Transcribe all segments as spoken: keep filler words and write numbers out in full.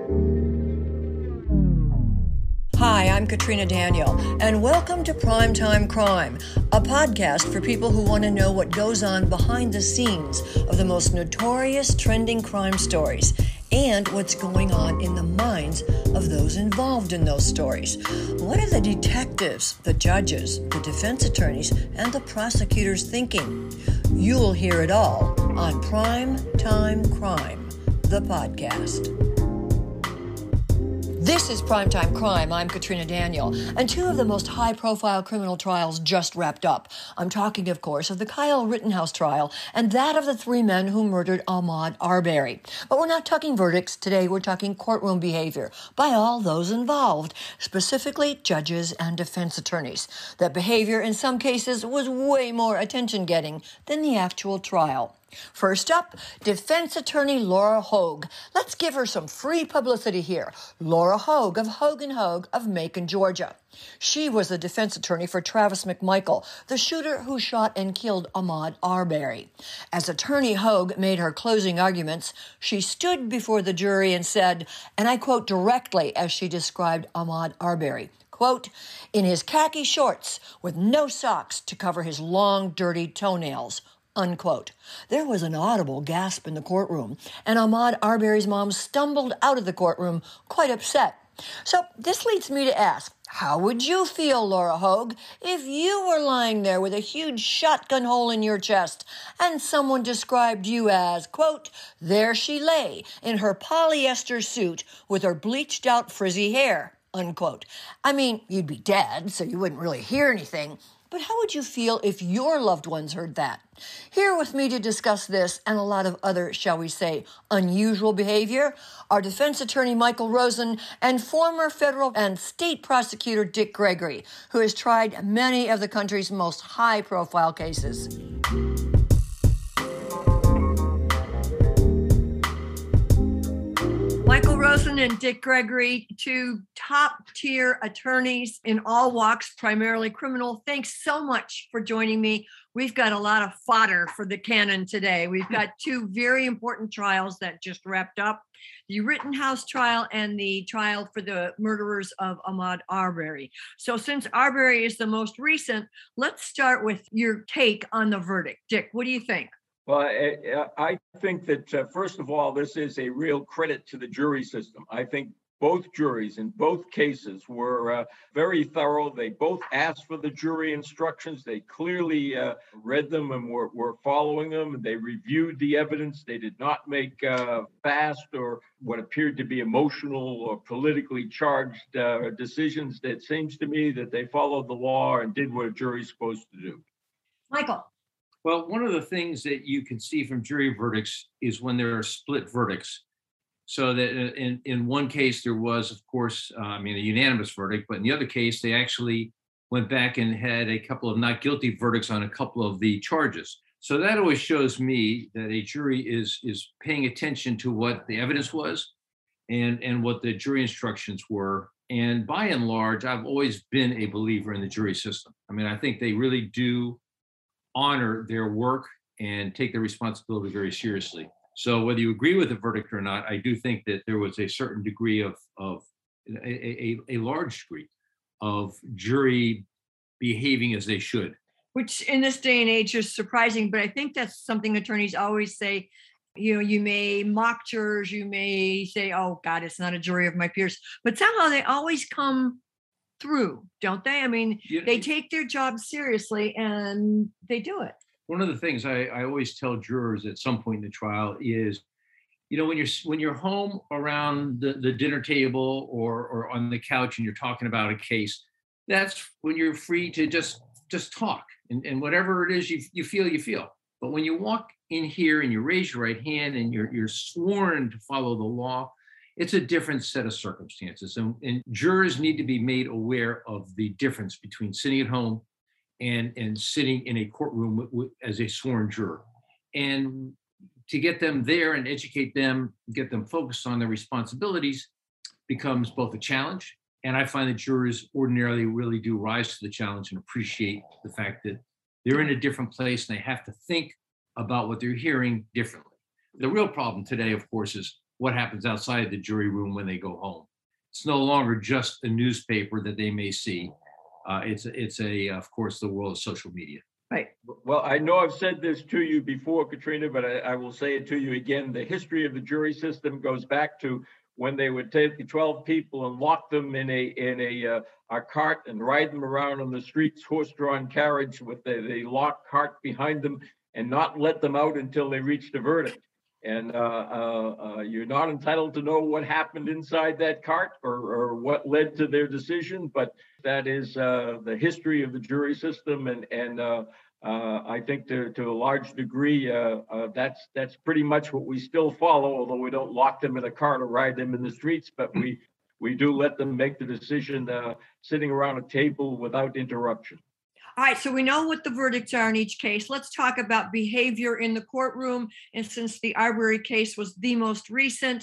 Hi, I'm Katrina Daniel, and welcome to Primetime Crime, a podcast for people who want to know what goes on behind the scenes of the most notorious trending crime stories and what's going on in the minds of those involved in those stories. What are the detectives, the judges, the defense attorneys, and the prosecutors thinking? You'll hear it all on Primetime Crime, the podcast. This is Primetime Crime. I'm Katrina Daniel, and two of the most high-profile criminal trials just wrapped up. I'm talking, of course, of the Kyle Rittenhouse trial and that of the three men who murdered Ahmaud Arbery. But we're not talking verdicts today. We're talking courtroom behavior by all those involved, specifically judges and defense attorneys. That behavior, in some cases, was way more attention-getting than the actual trial. First up, defense attorney Laura Hogue. Let's give her some free publicity here. Laura Hogue of Hogue and Hogue of Macon, Georgia. She was the defense attorney for Travis McMichael, the shooter who shot and killed Ahmaud Arbery. As attorney Hogue made her closing arguments, she stood before the jury and said, and I quote directly as she described Ahmaud Arbery, quote, in his khaki shorts with no socks to cover his long, dirty toenails, unquote. There was an audible gasp in the courtroom, and Ahmaud Arbery's mom stumbled out of the courtroom, quite upset. So this leads me to ask, how would you feel, Laura Hogue, if you were lying there with a huge shotgun hole in your chest and someone described you as, quote, there she lay in her polyester suit with her bleached out frizzy hair, unquote. I mean, you'd be dead, so you wouldn't really hear anything. But how would you feel if your loved ones heard that? Here with me to discuss this and a lot of other, shall we say, unusual behavior are defense attorney Michael Rosen and former federal and state prosecutor Dick Gregory, who has tried many of the country's most high-profile cases. Michael Rosen and Dick Gregory, two top-tier attorneys in all walks, primarily criminal. Thanks so much for joining me. We've got a lot of fodder for the cannon today. We've got two very important trials that just wrapped up, the Rittenhouse trial and the trial for the murderers of Ahmaud Arbery. So since Arbery is the most recent, let's start with your take on the verdict. Dick, what do you think? Well, I, I think that, uh, first of all, this is a real credit to the jury system. I think both juries in both cases were uh, very thorough. They both asked for the jury instructions. They clearly uh, read them and were, were following them. They reviewed the evidence. They did not make uh, fast or what appeared to be emotional or politically charged uh, decisions. It seems to me that they followed the law and did what a jury's supposed to do. Michael. Well, one of the things that you can see from jury verdicts is when there are split verdicts. So that in, in one case, there was, of course, uh, I mean, a unanimous verdict, but in the other case, they actually went back and had a couple of not guilty verdicts on a couple of the charges. So that always shows me that a jury is, is paying attention to what the evidence was and, and what the jury instructions were. And by and large, I've always been a believer in the jury system. I mean, I think they really do honor their work and take their responsibility very seriously. So whether you agree with the verdict or not, I do think that there was a certain degree of, of a, a, a large degree of jury behaving as they should. Which in this day and age is surprising, but I think that's something attorneys always say. You know, you may mock jurors, you may say, oh God, it's not a jury of my peers, but somehow they always come through, don't they? I mean, yeah. They take their job seriously and they do it. One of the things I, I always tell jurors at some point in the trial is, you know, when you're when you're home around the, the dinner table or or on the couch and you're talking about a case, that's when you're free to just just talk and, and whatever it is you you feel, you feel. But when you walk in here and you raise your right hand and you're you're sworn to follow the law, it's a different set of circumstances. And, and jurors need to be made aware of the difference between sitting at home and, and sitting in a courtroom w- w- as a sworn juror. And to get them there and educate them, get them focused on their responsibilities becomes both a challenge. And I find that jurors ordinarily really do rise to the challenge and appreciate the fact that they're in a different place and they have to think about what they're hearing differently. The real problem today, of course, is what happens outside the jury room when they go home. It's no longer just a newspaper that they may see. Uh, it's it's a of course the world of social media. Right. Well, I know I've said this to you before, Katrina, but I, I will say it to you again. The history of the jury system goes back to when they would take the twelve people and lock them in a in a uh, a cart and ride them around on the streets, horse-drawn carriage with the, the locked cart behind them, and not let them out until they reached a verdict. And uh, uh, uh, you're not entitled to know what happened inside that cart or, or what led to their decision, but that is uh, the history of the jury system. And, and uh, uh, I think to, to a large degree, uh, uh, that's that's pretty much what we still follow, although we don't lock them in a cart or ride them in the streets, but we, we do let them make the decision uh, sitting around a table without interruption. All right, so we know what the verdicts are in each case. Let's talk about behavior in the courtroom. And since the Arbery case was the most recent,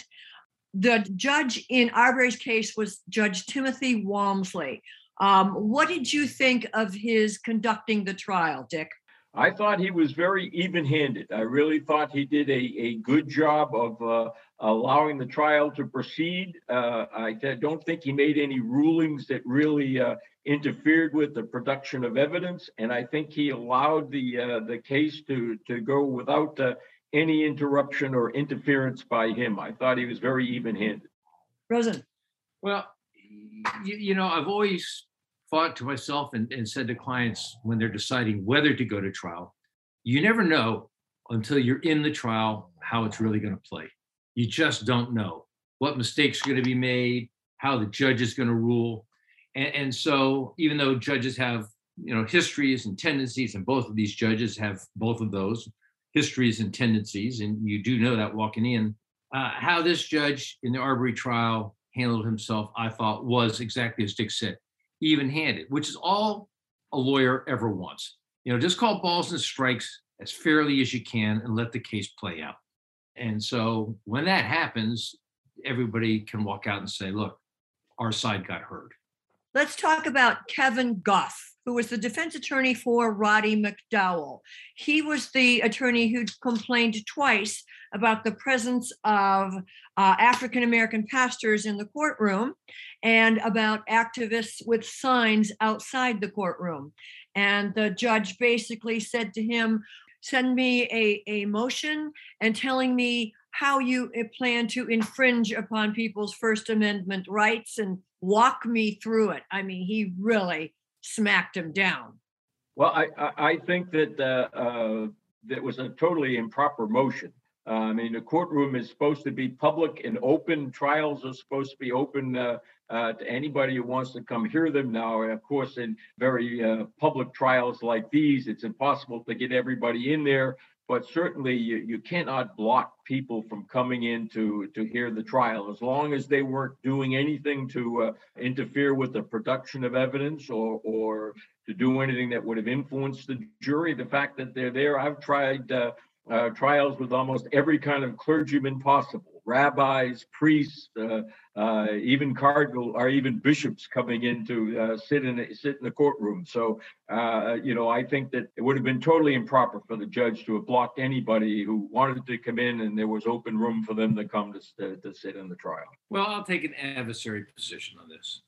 the judge in Arbery's case was Judge Timothy Walmsley. Um, what did you think of his conducting the trial, Dick? I thought he was very even-handed. I really thought he did a, a good job of uh, allowing the trial to proceed. Uh, I don't think he made any rulings that really uh, interfered with the production of evidence, and I think he allowed the uh, the case to to go without uh, any interruption or interference by him. I thought he was very even-handed. Rosen. Well, you, you know, I've always thought to myself and, and said to clients when they're deciding whether to go to trial, you never know until you're in the trial how it's really going to play. You just don't know what mistakes are going to be made, how the judge is going to rule. And, and so even though judges have, you know, histories and tendencies, and both of these judges have both of those histories and tendencies, and you do know that walking in, uh, how this judge in the Arbery trial handled himself, I thought was exactly as Dick said, even-handed, which is all a lawyer ever wants. You know, just call balls and strikes as fairly as you can and let the case play out. And so when that happens, everybody can walk out and say, look, our side got heard. Let's talk about Kevin Goff, who was the defense attorney for Roddy McDowell. He was the attorney who complained twice about the presence of uh, African-American pastors in the courtroom and about activists with signs outside the courtroom. And the judge basically said to him, send me a, a motion and telling me how you plan to infringe upon people's First Amendment rights and walk me through it. I mean, he really smacked him down. Well, I, I think that uh, uh, that was a totally improper motion. Uh, I mean, the courtroom is supposed to be public and open. Trials are supposed to be open uh, uh, to anybody who wants to come hear them now. And of course, in very uh, public trials like these, it's impossible to get everybody in there. But certainly, you, you cannot block people from coming in to, to hear the trial, as long as they weren't doing anything to uh, interfere with the production of evidence or, or to do anything that would have influenced the jury. The fact that they're there, I've tried uh, uh, trials with almost every kind of clergyman possible, rabbis, priests, uh, uh, even cardinal or even bishops coming in to uh, sit in a, sit in the courtroom. So, uh, you know, I think that it would have been totally improper for the judge to have blocked anybody who wanted to come in, and there was open room for them to come to, to, to sit in the trial. Well, I'll take an adversary position on this.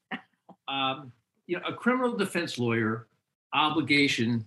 Um, you know, a criminal defense lawyer obligation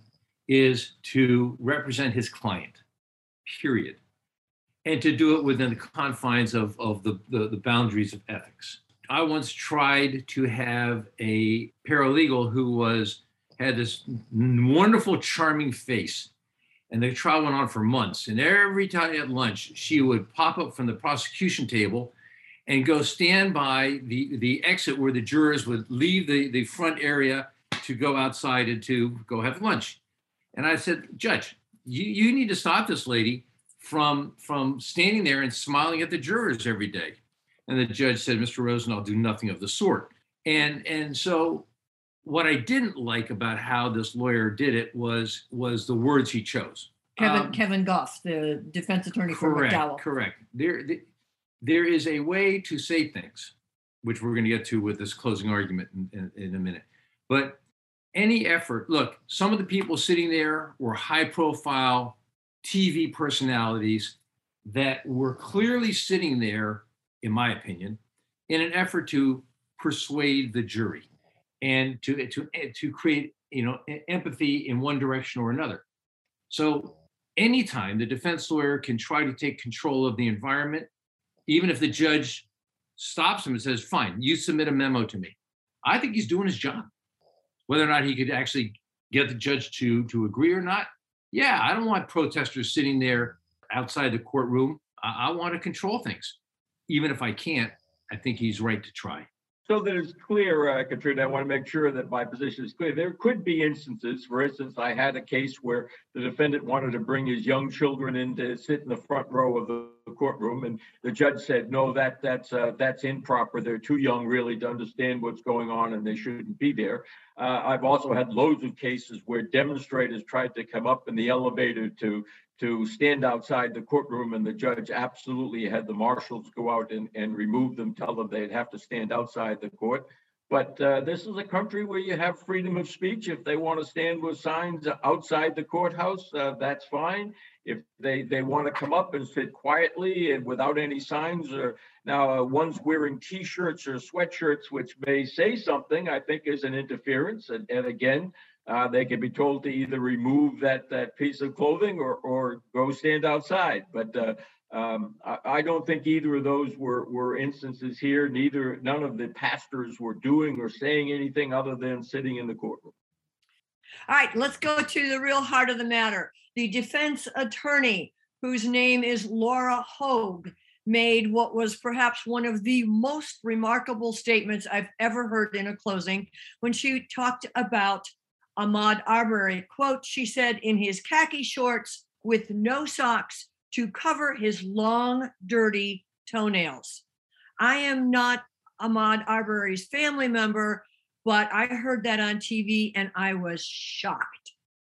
is to represent his client, period, and to do it within the confines of, of the, the, the boundaries of ethics. I once tried to have a paralegal who was had this wonderful, charming face, and the trial went on for months. And every time at lunch, she would pop up from the prosecution table and go stand by the, the exit where the jurors would leave the, the front area to go outside and to go have lunch. And I said, Judge, you, you need to stop this lady from, from standing there and smiling at the jurors every day. And the judge said, Mister Rosen, I'll do nothing of the sort. And, and so what I didn't like about how this lawyer did it was, was the words he chose. Kevin Um, Kevin Goff, the defense attorney for correct, McDowell. Correct. There, there is a way to say things, which we're going to get to with this closing argument in, in, in a minute. But any effort, look, some of the people sitting there were high-profile T V personalities that were clearly sitting there in my opinion, in an effort to persuade the jury and to to to create, you know, e- empathy in one direction or another. So anytime the defense lawyer can try to take control of the environment, even if the judge stops him and says, "Fine, you submit a memo to me," I think he's doing his job. Whether or not he could actually get the judge to to agree or not, yeah, I don't want protesters sitting there outside the courtroom. I, I want to control things, even if I can't. I think he's right to try. So that it's clear, uh, Katrina, I want to make sure that my position is clear. There could be instances, for instance, I had a case where the defendant wanted to bring his young children in to sit in the front row of the courtroom, and the judge said, no, that that's uh, that's improper. They're too young really to understand what's going on, and they shouldn't be there. Uh, I've also had loads of cases where demonstrators tried to come up in the elevator to to stand outside the courtroom, and the judge absolutely had the marshals go out and, and remove them, tell them they'd have to stand outside the court. But uh, this is a country where you have freedom of speech. If they want to stand with signs outside the courthouse, uh, that's fine. If they, they want to come up and sit quietly and without any signs, or now uh, one's wearing T-shirts or sweatshirts, which may say something, I think is an interference. And, and again, Uh, they can be told to either remove that that piece of clothing or or go stand outside. But uh, um, I, I don't think either of those were were instances here. Neither none of the pastors were doing or saying anything other than sitting in the courtroom. All right, let's go to the real heart of the matter. The defense attorney, whose name is Laura Hogue, made what was perhaps one of the most remarkable statements I've ever heard in a closing when she talked about Ahmaud Arbery. Quote, she said, in his khaki shorts with no socks to cover his long, dirty toenails. I am not Ahmaud Arbery's family member, but I heard that on T V and I was shocked.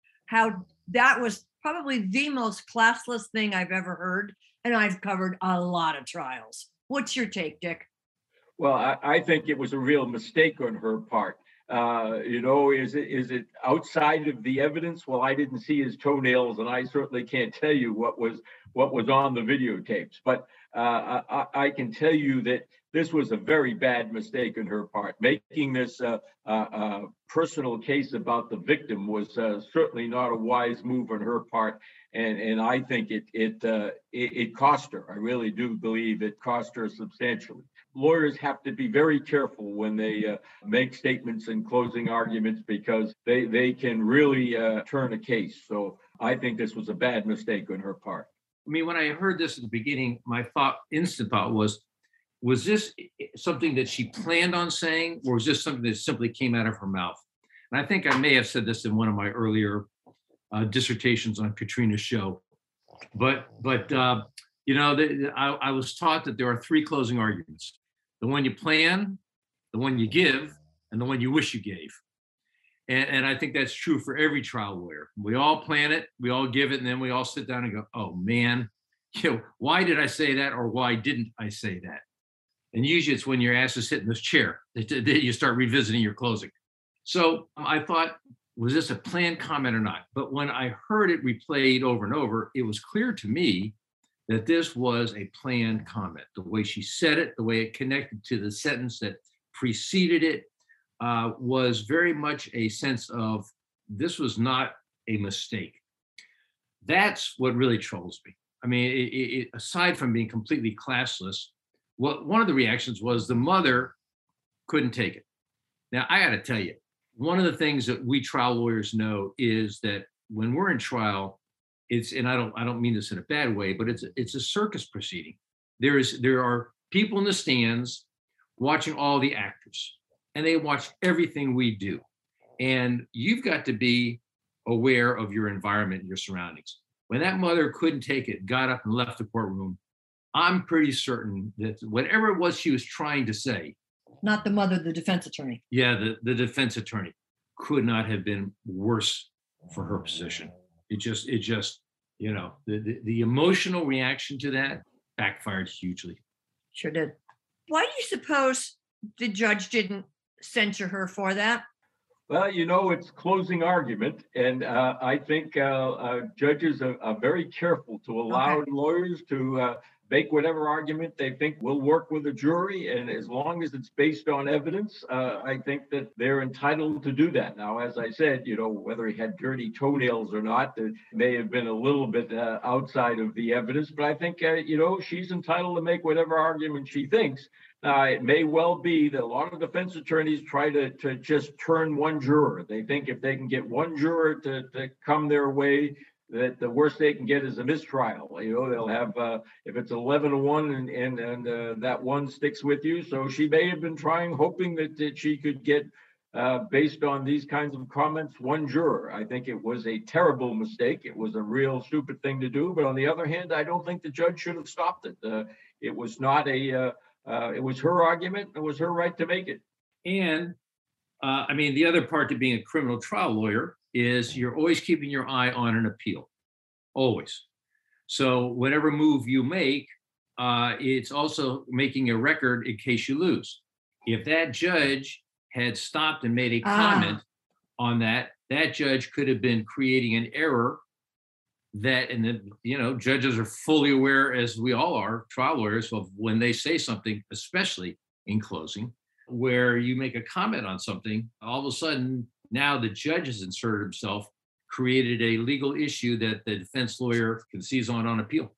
How that was probably the most classless thing I've ever heard. And I've covered a lot of trials. What's your take, Dick? Well, I, I think it was a real mistake on her part. Uh, you know, is it is it outside of the evidence? Well, I didn't see his toenails, and I certainly can't tell you what was what was on the videotapes. But uh, I, I can tell you that this was a very bad mistake on her part. Making this uh, uh, uh, personal case about the victim was uh, certainly not a wise move on her part, and and I think it it, uh, it it cost her. I really do believe it cost her substantially. Lawyers have to be very careful when they uh, make statements and closing arguments because they they can really uh, turn a case. So I think this was a bad mistake on her part. I mean, when I heard this at the beginning, my thought, instant thought was, was this something that she planned on saying, or was this something that simply came out of her mouth? And I think I may have said this in one of my earlier uh, dissertations on Katrina's show. But, but uh, you know, the, I, I was taught that there are three closing arguments: the one you plan, the one you give, and the one you wish you gave. And, and I think that's true for every trial lawyer. We all plan it, we all give it, and then we all sit down and go, oh man, you know, why did I say that, or why didn't I say that? And usually it's when you're asked to sit in this chair that, that you start revisiting your closing. So um, I thought, was this a planned comment or not? But when I heard it replayed over and over, it was clear to me that this was a planned comment. The way she said it, the way it connected to the sentence that preceded it, uh, was very much a sense of this was not a mistake. That's what really troubles me. I mean, it, it, aside from being completely classless, what one of the reactions was the mother couldn't take it. Now, I got to tell you, one of the things that we trial lawyers know is that when we're in trial, it's, and I don't, I don't mean this in a bad way, but it's, it's a circus proceeding. There is, there are people in the stands watching all the actors, and they watch everything we do. And you've got to be aware of your environment and your surroundings. When that mother couldn't take it, got up and left the courtroom, I'm pretty certain that whatever it was she was trying to say, Not the mother, the defense attorney. yeah, the, the defense attorney, could not have been worse for her position. It just, it just, you know, the, the, the emotional reaction to that backfired hugely. Sure did. Why do you suppose the judge didn't censure her for that? Well, you know, it's closing argument, and uh, I think uh, uh, judges are, are very careful to allow Okay. lawyers to uh, make whatever argument they think will work with the jury. And as long as it's based on evidence, uh, I think that they're entitled to do that. Now, as I said, you know, whether he had dirty toenails or not, it may have been a little bit uh, outside of the evidence. But I think, uh, you know, she's entitled to make whatever argument she thinks. Now, it may well be that a lot of defense attorneys try to, to just turn one juror. They think if they can get one juror to, to come their way, that the worst they can get is a mistrial. You know, they'll have, uh, if it's eleven to one and, and, and uh, that one sticks with you. So she may have been trying, hoping that, that she could get, uh, based on these kinds of comments, one juror. I think it was a terrible mistake. It was a real stupid thing to do. But on the other hand, I don't think the judge should have stopped it. Uh, it was not a, uh, uh, it was her argument. It was her right to make it. And uh, I mean, the other part to being a criminal trial lawyer is you're always keeping your eye on an appeal, always. So whatever move you make, uh, it's also making a record in case you lose. If that judge had stopped and made a comment ah. on that, that judge could have been creating an error that, and then, you know, judges are fully aware, as we all are, trial lawyers, of when they say something, especially in closing, where you make a comment on something, all of a sudden, now the judge has inserted himself, created a legal issue that the defense lawyer can seize on on appeal.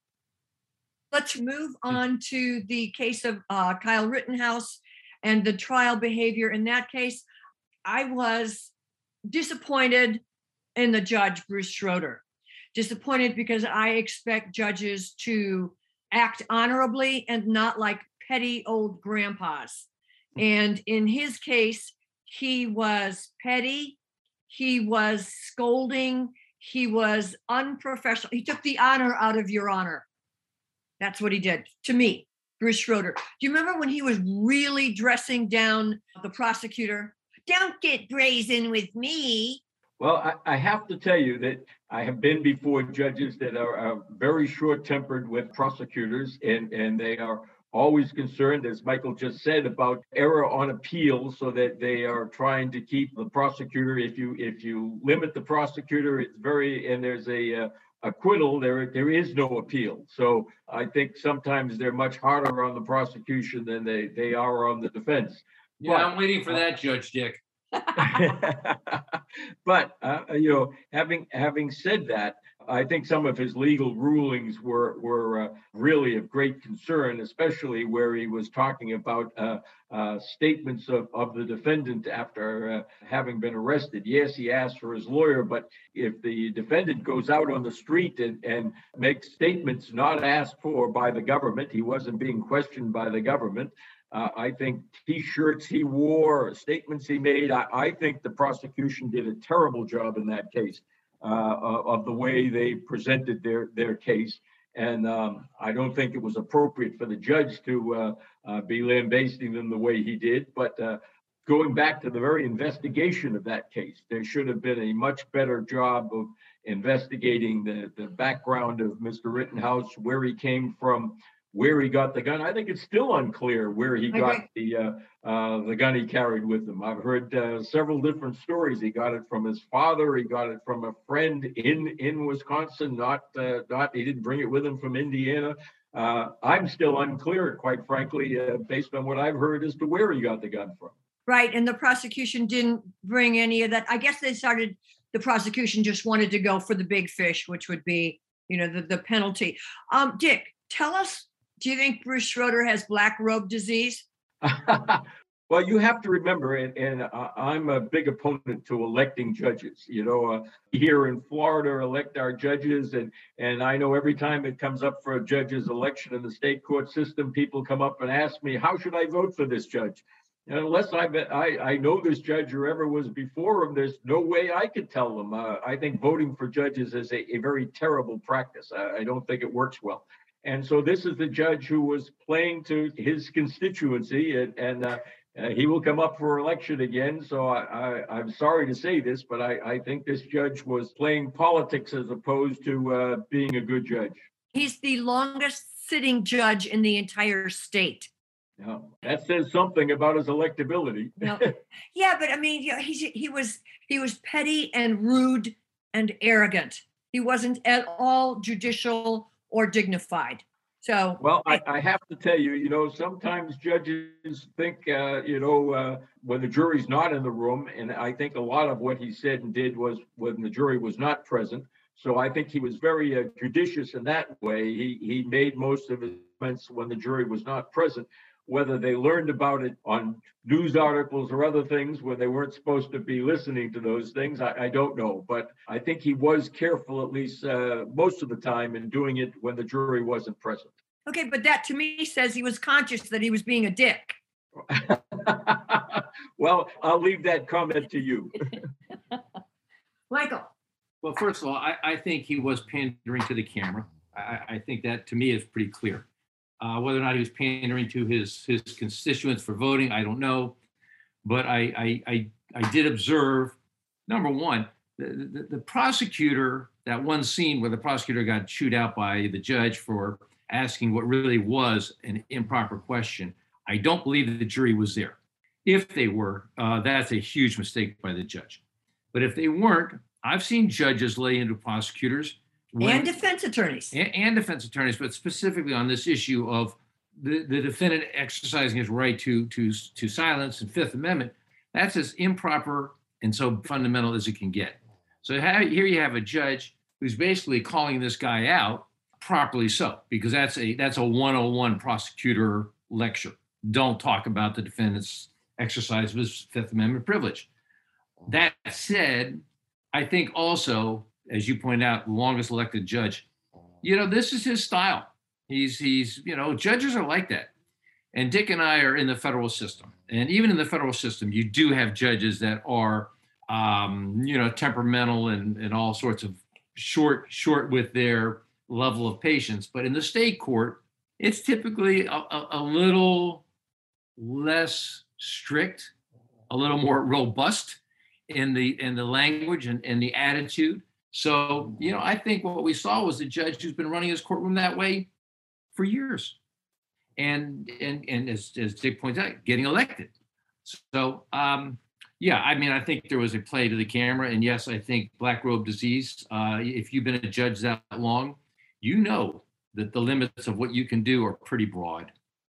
Let's move on to the case of uh, Kyle Rittenhouse and the trial behavior in that case. I was disappointed in the judge, Bruce Schroeder. Disappointed because I expect judges to act honorably and not like petty old grandpas. And in his case, he was petty, he was scolding, he was unprofessional. He took the honor out of your honor. That's what he did to me, Bruce Schroeder. Do you remember when he was really dressing down the prosecutor? Don't get brazen with me. Well, I, I have to tell you that I have been before judges that are, are very short-tempered with prosecutors, and, and they are always concerned, as Michael just said, about error on appeal, so that they are trying to keep the prosecutor. If you if you limit the prosecutor, it's very, and there's a uh, acquittal, there there is no appeal. So I think sometimes they're much harder on the prosecution than they they are on the defense. Yeah, but, I'm waiting for that, Judge Dick. But uh, you know, having having said that, I think some of his legal rulings were were uh, really of great concern, especially where he was talking about uh, uh, statements of, of the defendant after uh, having been arrested. Yes, he asked for his lawyer, but if the defendant goes out on the street and, and makes statements not asked for by the government, he wasn't being questioned by the government. Uh, I think T-shirts he wore, statements he made, I, I think the prosecution did a terrible job in that case. Uh, of the way they presented their their case. And um, I don't think it was appropriate for the judge to uh, uh, be lambasting them the way he did. But uh, going back to the very investigation of that case, there should have been a much better job of investigating the, the background of Mister Rittenhouse, where he came from, where he got the gun. I think it's still unclear where he got okay. the uh, uh, the gun he carried with him. I've heard uh, several different stories. He got it from his father. He got it from a friend in in Wisconsin. Not uh, not he didn't bring it with him from Indiana. Uh, I'm still unclear, quite frankly, uh, based on what I've heard as to where he got the gun from. Right, and the prosecution didn't bring any of that. I guess they started. The prosecution just wanted to go for the big fish, which would be, you know, the the penalty. Um, Dick, tell us. Do you think Bruce Schroeder has black robe disease? Well, you have to remember, and, and uh, I'm a big opponent to electing judges. You know, uh, here in Florida, elect our judges, and and I know every time it comes up for a judge's election in the state court system, people come up and ask me, how should I vote for this judge? And unless I, I I know this judge or ever was before him, there's no way I could tell them. Uh, I think voting for judges is a, a very terrible practice. I, I don't think it works well. And so this is the judge who was playing to his constituency, and, and uh, uh, he will come up for election again. So I, I, I'm sorry to say this, but I, I think this judge was playing politics as opposed to uh, being a good judge. He's the longest sitting judge in the entire state. Yeah, that says something about his electability. No. Yeah, but I mean, yeah, he he was he was petty and rude and arrogant. He wasn't at all judicial or dignified. So, well, I, I have to tell you, you know, sometimes judges think, uh, you know, uh, when the jury's not in the room, and I think a lot of what he said and did was when the jury was not present. So I think he was very uh, judicious in that way. He he made most of his comments when the jury was not present. Whether they learned about it on news articles or other things where they weren't supposed to be listening to those things, I, I don't know. But I think he was careful, at least uh, most of the time, in doing it when the jury wasn't present. okay, but that to me says he was conscious that he was being a dick. Well, I'll leave that comment to you. Michael. Well, first of all, I, I think he was pandering to the camera. I, I think that to me is pretty clear. Uh, whether or not he was pandering to his his constituents for voting, I don't know. But I I I, I did observe, number one, the, the, the prosecutor, that one scene where the prosecutor got chewed out by the judge for asking what really was an improper question. I don't believe that the jury was there. If they were, uh, that's a huge mistake by the judge. But if they weren't, I've seen judges lay into prosecutors when, and defense attorneys. And, and defense attorneys, but specifically on this issue of the, the defendant exercising his right to, to, to silence and Fifth Amendment. That's as improper and so fundamental as it can get. So here you have a judge who's basically calling this guy out, properly so, because that's a that's a one oh one prosecutor lecture. Don't talk about the defendant's exercise of his Fifth Amendment privilege. That said, I think also, as you point out, the longest elected judge, you know, this is his style. He's, he's, you know, judges are like that. And Dick and I are in the federal system. And even in the federal system, you do have judges that are, um, you know, temperamental and, and all sorts of short, short with their level of patience. But in the state court, it's typically a, a, a little less strict, a little more robust in the in the language and, and the attitude. So, you know, I think what we saw was a judge who's been running his courtroom that way for years. And and and as, as Dick points out, getting elected. So, um, yeah, I mean, I think there was a play to the camera. And yes, I think black robe disease, uh, if you've been a judge that long, you know that the limits of what you can do are pretty broad.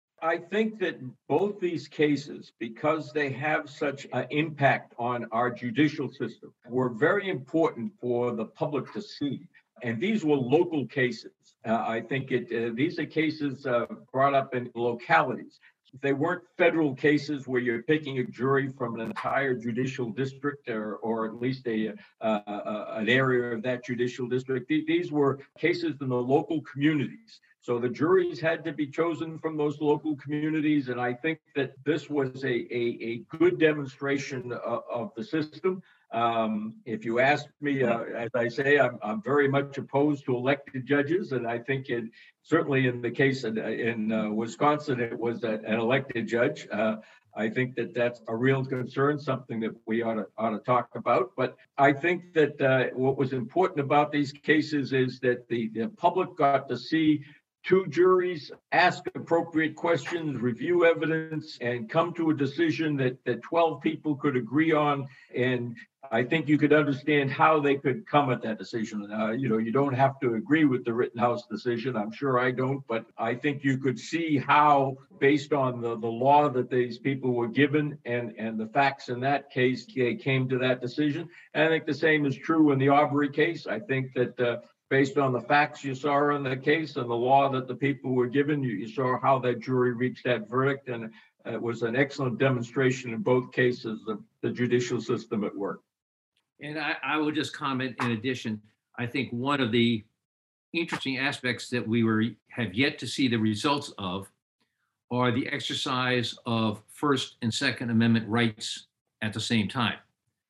I think that both these cases, because they have such an impact on our judicial system, were very important for the public to see. And these were local cases. Uh, I think it. Uh, these are cases uh, brought up in localities. They weren't federal cases where you're picking a jury from an entire judicial district or, or at least a uh, uh, an area of that judicial district. These were cases in the local communities. So the juries had to be chosen from those local communities. And I think that this was a, a, a good demonstration of, of the system. Um, if you ask me, uh, as I say, I'm, I'm very much opposed to elected judges. And I think it, certainly in the case in, in uh, Wisconsin, it was a, an elected judge. Uh, I think that that's a real concern, something that we ought to, ought to talk about. But I think that uh, what was important about these cases is that the, the public got to see two juries ask appropriate questions, review evidence, and come to a decision that, that twelve people could agree on. And I think you could understand how they could come at that decision. Uh, you know, you don't have to agree with the Rittenhouse decision. I'm sure I don't, but I think you could see how, based on the, the law that these people were given and, and the facts in that case, they came to that decision. And I think the same is true in the Arbery case. I think that uh, based on the facts you saw in the case and the law that the people were given, you, you saw how that jury reached that verdict. And it was an excellent demonstration in both cases of the judicial system at work. And I, I will just comment in addition, I think one of the interesting aspects that we were have yet to see the results of are the exercise of First and Second Amendment rights at the same time.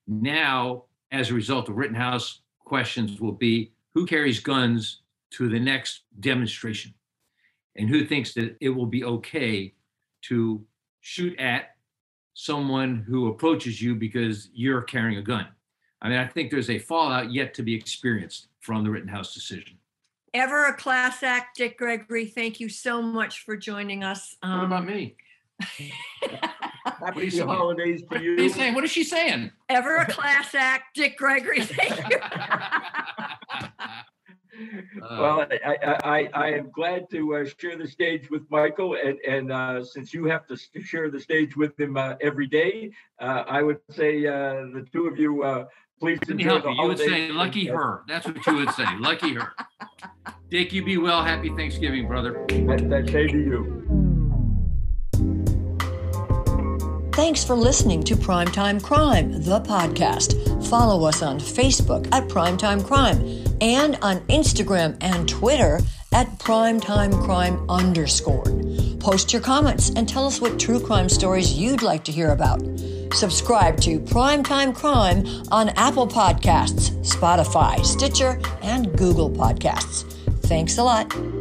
Now, as a result of Rittenhouse, questions will be, who carries guns to the next demonstration? And who thinks that it will be okay to shoot at someone who approaches you because you're carrying a gun? I mean, I think there's a fallout yet to be experienced from the Rittenhouse decision. Ever a class act, Dick Gregory. Thank you so much for joining us. Um, what about me? Happy holidays to you. What are you saying? What is she saying? Ever a class act, Dick Gregory. Thank you. Uh, Well, I, I, I, I am glad to uh, share the stage with Michael, and, and uh, since you have to share the stage with him uh, every day, uh, I would say uh, the two of you, uh, please Let me enjoy help the you. You would holidays. say, lucky her. That's what you would say, lucky her. Dick, you be well. Happy Thanksgiving, brother. That, that say to you. Thanks for listening to Primetime Crime, the podcast. Follow us on Facebook at Primetime Crime and on Instagram and Twitter at Primetime Crime underscore. Post your comments and tell us what true crime stories you'd like to hear about. Subscribe to Primetime Crime on Apple Podcasts, Spotify, Stitcher, and Google Podcasts. Thanks a lot.